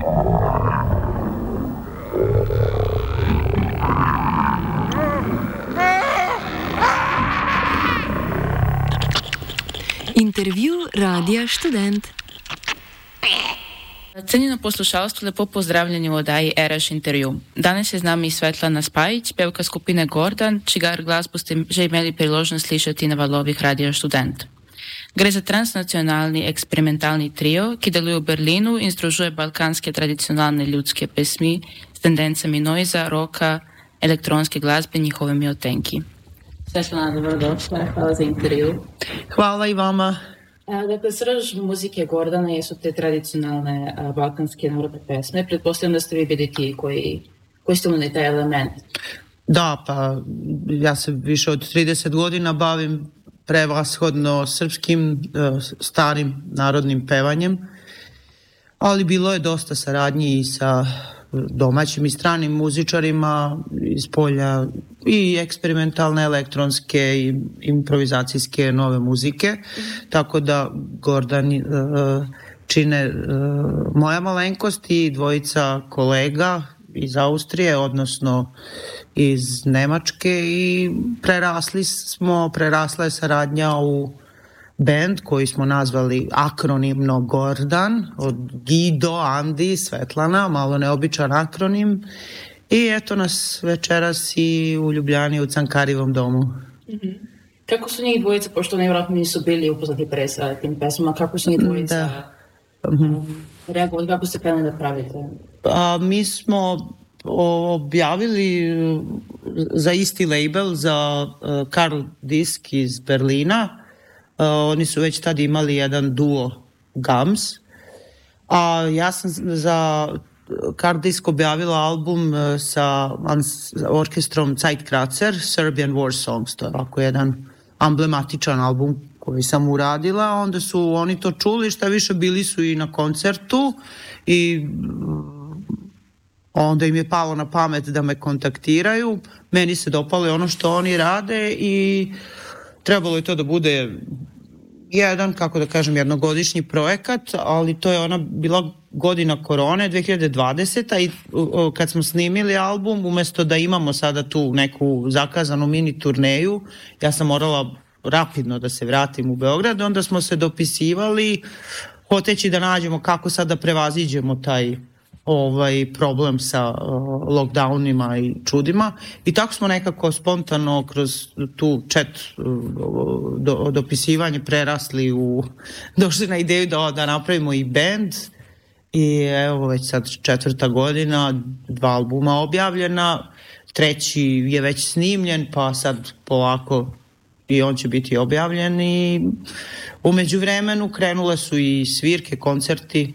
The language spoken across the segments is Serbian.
Intervju Radija Študent. Cenjeno poslušalstvo, lepo pozdravljeni v oddaji Eraš intervju. Danes je z nami Svetlana Spajić, pevka skupine Gordan, čigar glas boste že imeli priložnost slišati na valovih Radija Študent. Gre za transnacionalni eksperimentalni trio, ki deluje v Berlinu in združuje balkanske tradicionalne ljudske pesmi s tendencami noiza, rocka, elektronske glasbe in njihovimi odtenki. Svetlana, dobrodošla, hvala za intervju. Hvala i vama. Dakle, srž muzike Gordana jesu te tradicionalne balkanske narodne pesme. Pretpostavljam da ste vi bili ti koji ste uneli taj element. Da, pa ja se više od 30 godina bavim prevashodno srpskim starim narodnim pevanjem, ali bilo je dosta saradnji i sa domaćim i stranim muzičarima iz polja i eksperimentalne, elektronske i improvizacijske nove muzike, tako da Gordan čine moja malenkost i dvojica kolega iz Austrije, odnosno iz Nemačke, i prerasla je saradnja u band koji smo nazvali akronimno Gordan, od Gido, Andi, Svetlana, malo neobičan akronim, i eto nas večeras i u Ljubljani u Cankarivom domu. Kako su njih dvojica, pošto nevjerojatno nisu bili upoznati pre sa tim pesmama, kako su njih dvojica reagovali, kako ste krenuli da pravite? Mi smo objavili za isti label, za Karl Disk iz Berlina. Oni su već tad imali jedan duo Gams, a ja sam za Karl Disk objavila album sa orkestrom Zeitkratzer, Serbian War Songs. To je ovako jedan emblematičan album koji sam uradila. Onda su oni to čuli, šta više bili su i na koncertu i onda im je palo na pamet da me kontaktiraju. Meni se dopalo ono što oni rade i trebalo je to da bude jedan, kako da kažem, jednogodišnji projekat, ali to je ona bila godina korone, 2020. I kad smo snimili album, umesto da imamo sada tu neku zakazanu mini turneju, ja sam morala rapidno da se vratim u Beograd, onda smo se dopisivali, hoteći da nađemo kako sada prevaziđemo taj problem sa lockdownima i čudima, i tako smo nekako spontano kroz tu chat dopisivanje prerasli došli na ideju da napravimo i band, i evo već sad 4. godina, 2 albuma objavljena, 3. je već snimljen, pa sad polako i on će biti objavljen, i u međuvremenu krenule su i svirke, koncerti.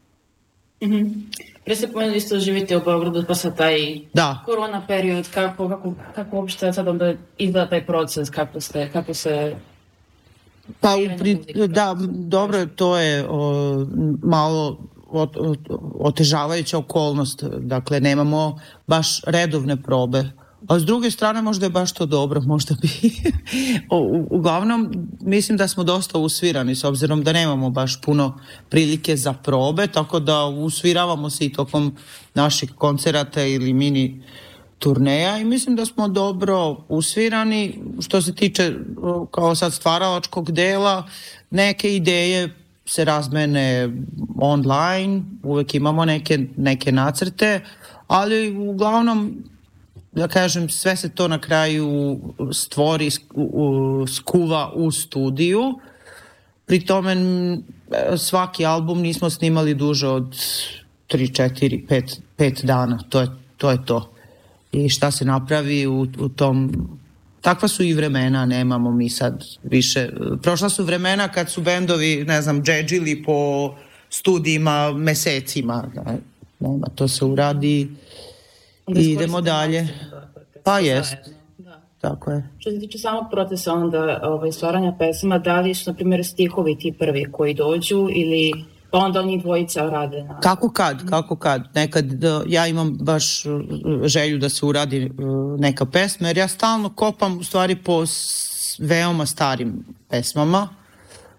Pre ste pomenuli isto živite u Beogradu, pa sad taj korona period, kako uopšte sad onda izgleda taj proces, kako se... Pa da, dobro, to je malo otežavajuća okolnost, dakle nemamo baš redovne probe, a s druge strane možda je baš to dobro, možda bi uglavnom mislim da smo dosta usvirani s obzirom da nemamo baš puno prilike za probe, tako da usviravamo se i tokom naših koncerata ili mini turneja, i mislim da smo dobro usvirani. Što se tiče kao sad stvaralačkog dela, neke ideje se razmene online, uvek imamo neke nacrte, ali uglavnom, da kažem, sve se to na kraju stvori, skuva u studiju. Pri tome svaki album nismo snimali duže od 3, 4, 5 dana. To je to. I šta se napravi u tom... Takva su i vremena, nemamo mi sad više... Prošla su vremena kad su bendovi, ne znam, džedžili po studijima mesecima. Nema, to se uradi i idemo dalje. Pa jest. Tako je. Što se tiče samog procesa onda stvaranja pesama, da li su, na primjer, stihovi ti prvi koji dođu ili pa onda oni dvojica rade na... Kako kad. Nekad ja imam baš želju da se uradi neka pesma, jer ja stalno kopam u stvari po veoma starim pesmama.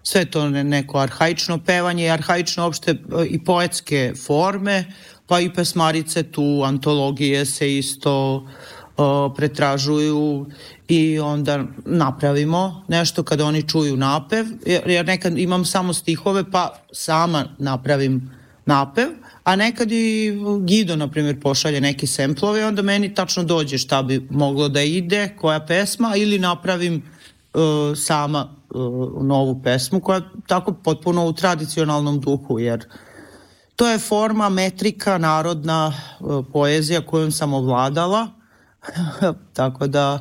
sve to neko arhaično pevanje i arhaično uopšte i poetske forme, pa i pesmarice tu, antologije se isto pretražuju i onda napravimo nešto kada oni čuju napev, jer nekad imam samo stihove pa sama napravim napev, a nekad i Gido, na primjer, pošalje neke semplove i onda meni tačno dođe šta bi moglo da ide, koja pesma, ili napravim sama novu pesmu koja je tako potpuno u tradicionalnom duhu, jer to je forma, metrika, narodna poezija kojom sam ovladala, tako da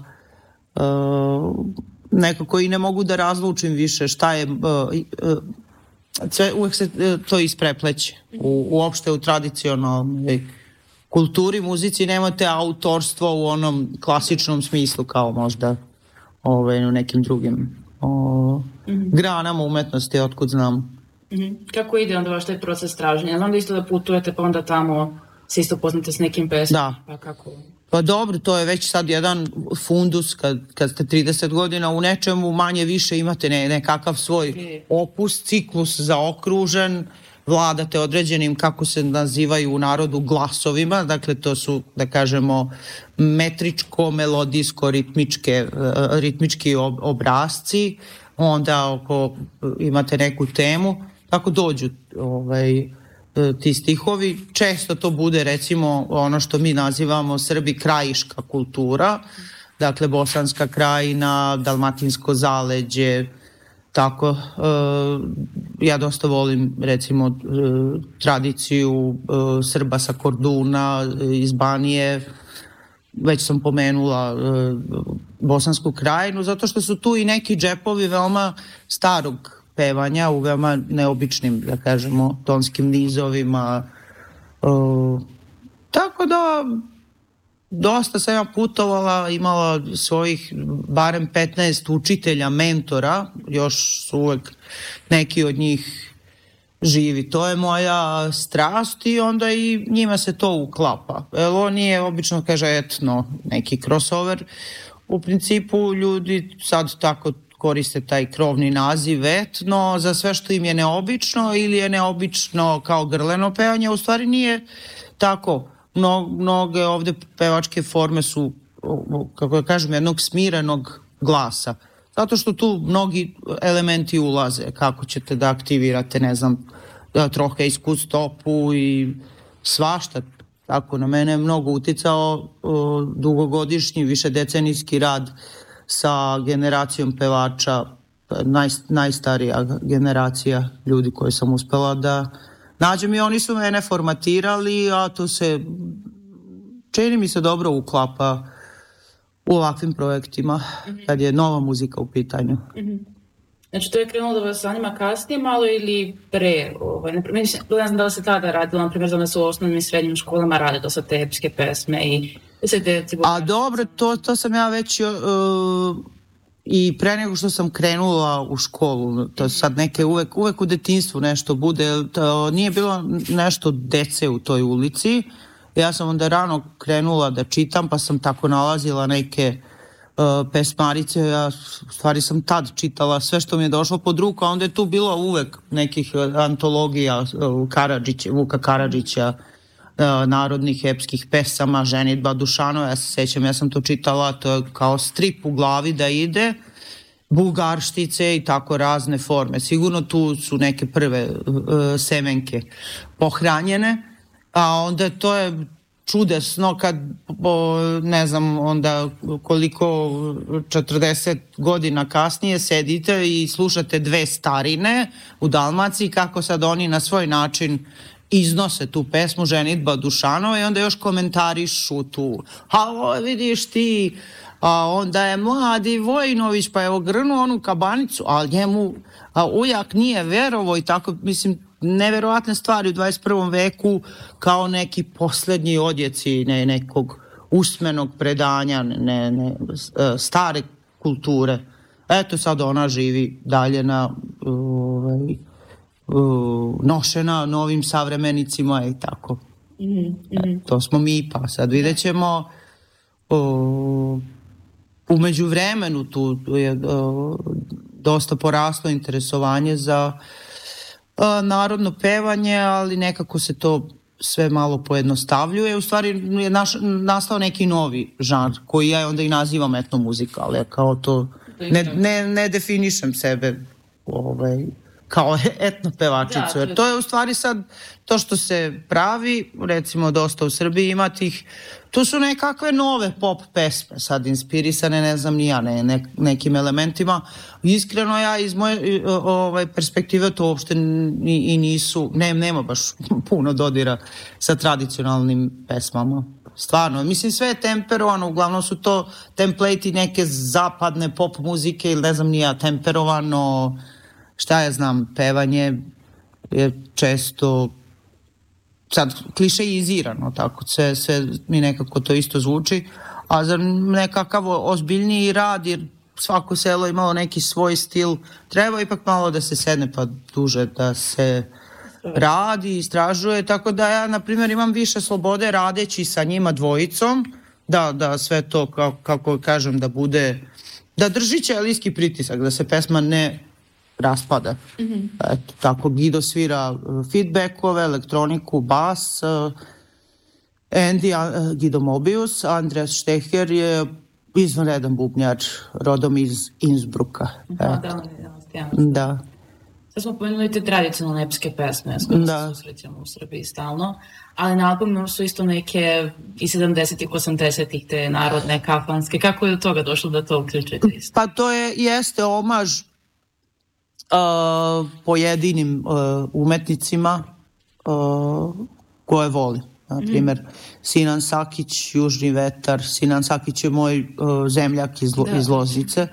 nekako i ne mogu da razlučim više šta je, uvek se to isprepleće. Uopšte u tradicionalnoj kulturi, muzici nemate autorstvo u onom klasičnom smislu kao možda u nekim drugim granama umetnosti, otkud znam. Kako ide onda vaš taj proces traženja? Znam da isto da putujete pa onda tamo se isto poznate s nekim pesmama. Da. Pa kako? Pa dobro, to je već sad jedan fundus kad ste 30 godina u nečemu, manje više imate nekakav svoj opus, ciklus zaokružen, vladate određenim, kako se nazivaju u narodu, glasovima, dakle to su, da kažemo, metričko, melodijsko, ritmički obrazci, onda ako imate neku temu, tako dođu ti stihovi. Često to bude recimo ono što mi nazivamo Srbi krajiška kultura, dakle Bosanska krajina, Dalmatinsko zaleđe, tako. Ja dosta volim recimo tradiciju Srba sa Korduna, iz Banije, već sam pomenula Bosansku krajinu, zato što su tu i neki džepovi veoma starog pevanja u veoma neobičnim, da kažemo, tonskim nizovima. Tako da dosta sam ja putovala, imala svojih barem 15 učitelja, mentora, još su uvek neki od njih živi. To je moja strast i onda i njima se to uklapa. Ovo nije obično, kaže, etno, neki crossover. U principu ljudi sad tako koriste taj krovni naziv etno za sve što im je neobično ili je neobično kao grleno pevanje. U stvari nije tako. Mnoge ovde pevačke forme su, kako da kažem, jednog smirenog glasa. Zato što tu mnogi elementi ulaze. Kako ćete da aktivirate, ne znam, trohejsku stopu i svašta. Tako, na mene je mnogo uticao dugogodišnji, višedecenijski rad sa generacijom pevača, najstarija generacija ljudi koje sam uspela da nađem i oni su mene formatirali, a to se čini mi se dobro uklapa u ovakvim projektima kad je nova muzika u pitanju. Znači to je krenulo da vas zanima kasnije malo ili pre? Ne znam da li se tada radilo, na primjer da se u osnovnim i srednjim školama rade dosta te epske pesme i A dobro, to sam ja već i pre nego što sam krenula u školu, to sad neke uvek u detinjstvu nešto bude, nije bilo nešto dece u toj ulici, ja sam onda rano krenula da čitam pa sam tako nalazila neke pesmarice, ja u stvari sam tad čitala sve što mi je došlo pod ruku, a onda je tu bilo uvek nekih antologija Vuka Karadžića, narodnih epskih pesama, ženidba Dušanova, ja se sećam, ja sam to čitala, to je kao strip u glavi da ide, bugarštice i tako razne forme. Sigurno tu su neke prve semenke pohranjene, a onda to je čudesno kad, ne znam, onda koliko 40 godina kasnije sedite i slušate dve starine u Dalmaciji, kako sad oni na svoj način iznose tu pesmu Ženidba Dušanova i onda još komentarišu tu. A vidiš ti, a onda je mladi Vojinović pa je ogrnuo onu kabanicu, ali njemu ujak nije verovo i tako, mislim, neverovatne stvari u 21. veku kao neki poslednji odjeci nekog usmenog predanja, stare kulture. Eto sad ona živi dalje nošena novim savremenicima i tako. To smo mi, pa sad vidjet ćemo u međuvremenu tu je dosta poraslo interesovanje za narodno pevanje, ali nekako se to sve malo pojednostavljuje. U stvari je nastao neki novi žanr koji ja onda i nazivam etnomuzika, ali kao to ne definišem sebe kao etno pevačicu, jer to je u stvari sad to što se pravi, recimo dosta u Srbiji ima tih, tu su nekakve nove pop pesme sad inspirisane, ne znam ni ja, nekim elementima. Iskreno ja iz moje perspektive to uopšte i nisu, nema baš puno dodira sa tradicionalnim pesmama. Stvarno, mislim sve je temperovano, uglavnom su to template-i neke zapadne pop muzike ili ne znam ni ja, temperovano, šta ja znam, pevanje je često sad klišeizirano, tako sve mi nekako to isto zvuči, a za nekakav ozbiljniji rad, jer svako selo imalo neki svoj stil, treba ipak malo da se sedne pa duže da se radi, istražuje, tako da ja na primjer imam više slobode radeći sa njima dvojicom, da sve to kako kažem da bude, da drži ćelijski pritisak, da se pesma ne raspada. Eto, tako Guido svira feedbackove, elektroniku, bas, Andy, Guido Mobius, Andreas Stecher je izvanredan bubnjar, rodom iz Innsbrucka. Da. Sad smo pomenuli te tradicionalne epske pesme s kojima se susrećemo u Srbiji stalno, ali na albumu su isto neke i 70-ih, 80-ih te narodne, kafanske. Kako je do toga došlo da to uključujete isto? Pa to jeste omaž pojedinim umetnicima koje volim. Na primjer, Sinan Sakić, Južni vetar. Sinan Sakić je moj zemljak iz Loznice.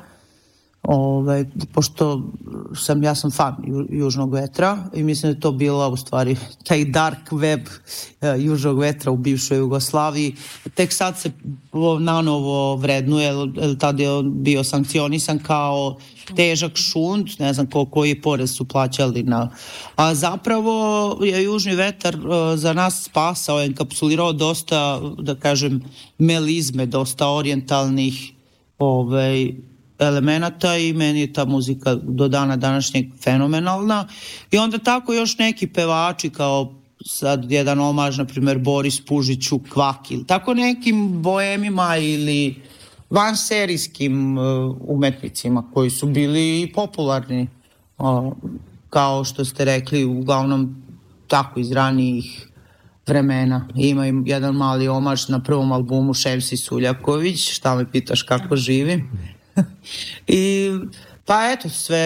Pošto ja sam fan Južnog vetra i mislim da je to bila u stvari taj dark web Južnog vetra u bivšoj Jugoslaviji. Tek sad se nanovo vrednuje, tad je on bio sankcionisan kao težak šund, ne znam koji porez su plaćali a zapravo je Južni vetar za nas spasao, enkapsulirao dosta, da kažem, melizme, dosta orijentalnih elemenata i meni je ta muzika do dana današnjeg fenomenalna. I onda tako još neki pevači kao sad jedan omaž, na primjer Boris Pužiću, Kvaki, tako nekim boemima ili vanserijskim umetnicima koji su bili popularni, kao što ste rekli, uglavnom tako iz ranijih vremena. Ima im jedan mali omaž na prvom albumu Šemsi Suljaković, šta me pitaš kako živi. I pa eto,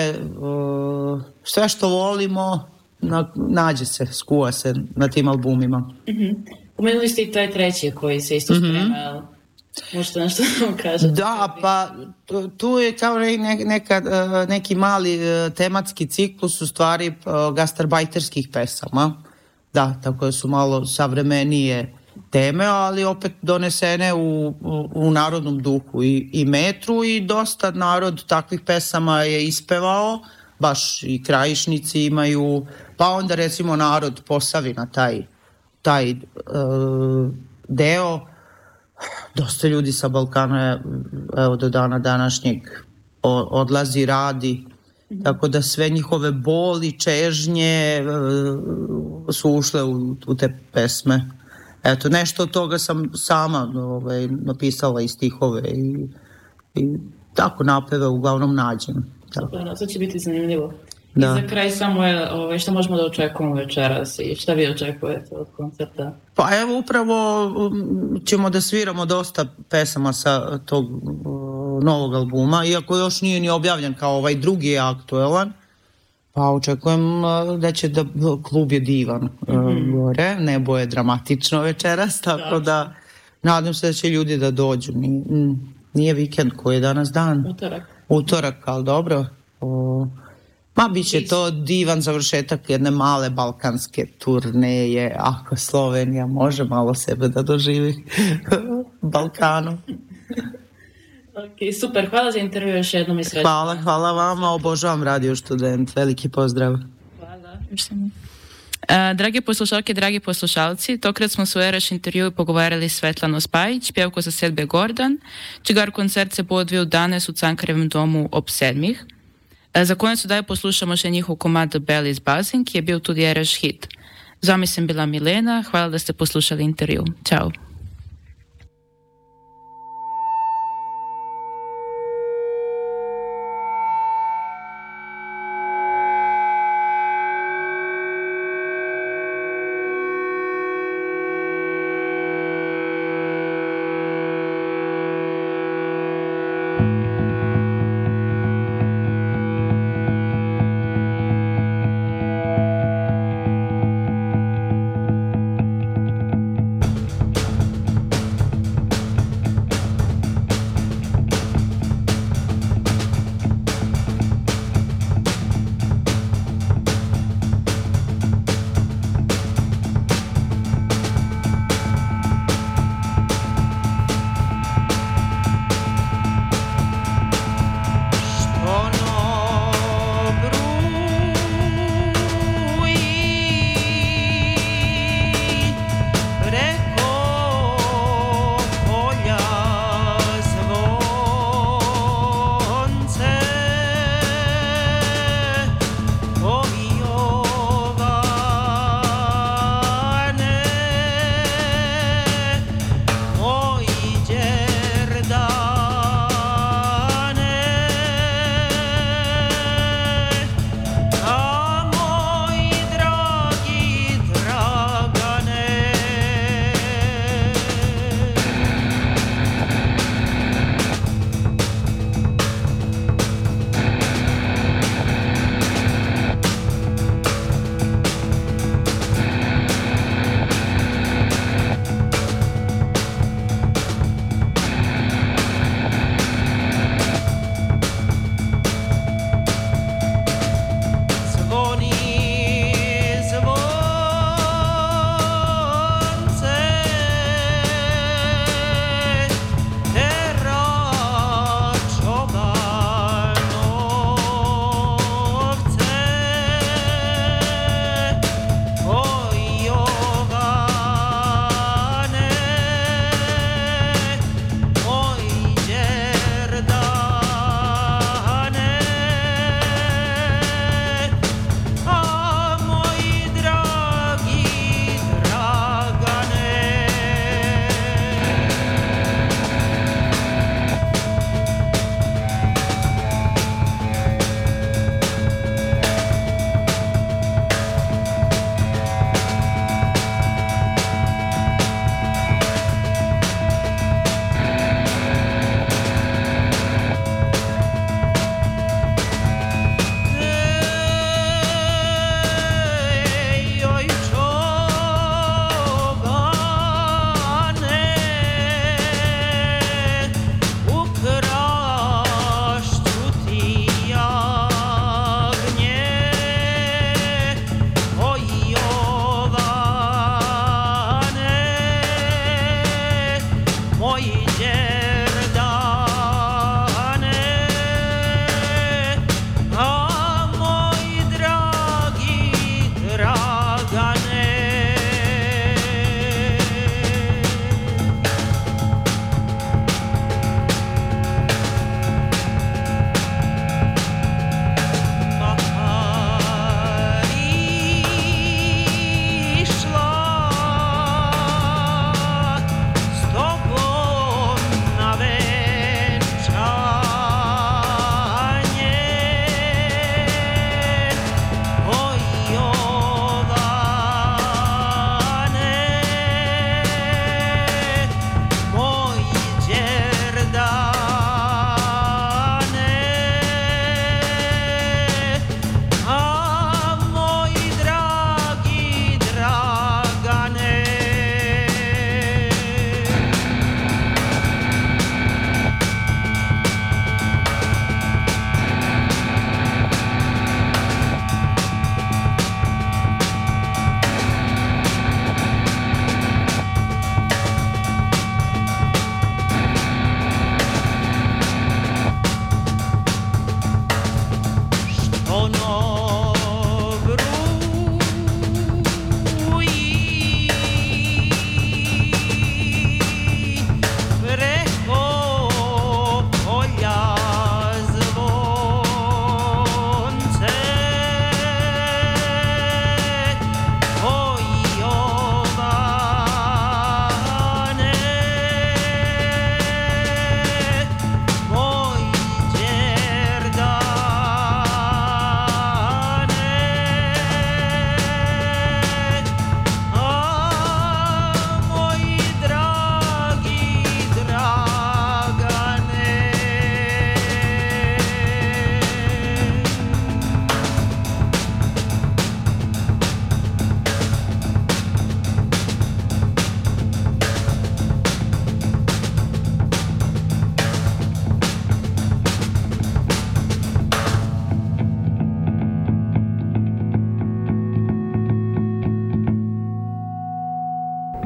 sve što volimo nađe se, skuva se na tim albumima. Pomenuli ste i taj treći koji se isto sprema, možete nešto da vam kažete? Da, pa tu je kao neki mali tematski ciklus u stvari gastarbajterskih pesama, da, tako da su malo savremenije teme, ali opet donesene u narodnom duhu i metru i dosta narod takvih pesama je ispevao, baš i krajišnici imaju, pa onda recimo narod Posavina, taj deo, dosta ljudi sa Balkana evo do dana današnjeg odlazi, radi, tako da sve njihove boli, čežnje su ušle u te pesme. Eto, nešto od toga sam sama napisala i stihove i tako napeve uglavnom nađem. Super, to će biti zanimljivo. Da. I za kraj samo što možemo da očekujemo večeras i šta vi očekujete od koncerta? Pa evo upravo ćemo da sviramo dosta pesama sa tog novog albuma, iako još nije ni objavljen kao ovaj drugi je aktuelan. Pa očekujem da će klub je divan gore, nebo je dramatično večeras, tako da nadam se da će ljudi da dođu. Nije vikend koji je danas dan. Utorak, ali dobro. Bit će to divan završetak jedne male balkanske turneje, ako Slovenija može malo sebe da doživi Balkanu. Ok, super, hvala za intervju još jednom i srećno. Hvala vama, obožavam Radio Student, veliki pozdrav. Hvala. Dragi poslušalke, dragi poslušalci, tokrat smo se v Eraš intervjuju pogovarjali s Svetlano Spajić, pevko zasedbe Gordan, čigar koncert se bo odvil danes v Cankarjevem domu ob 7. Za konec oddaje poslušamo še njihov komad The Belly's Buzzing, ki je bil tudi RŠ hit. Z vami sem bila Milena, hvala, da ste poslušali intervju. Ćao.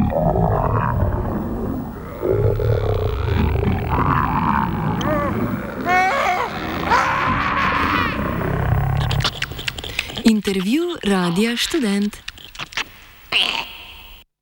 Intervju Radia Študent.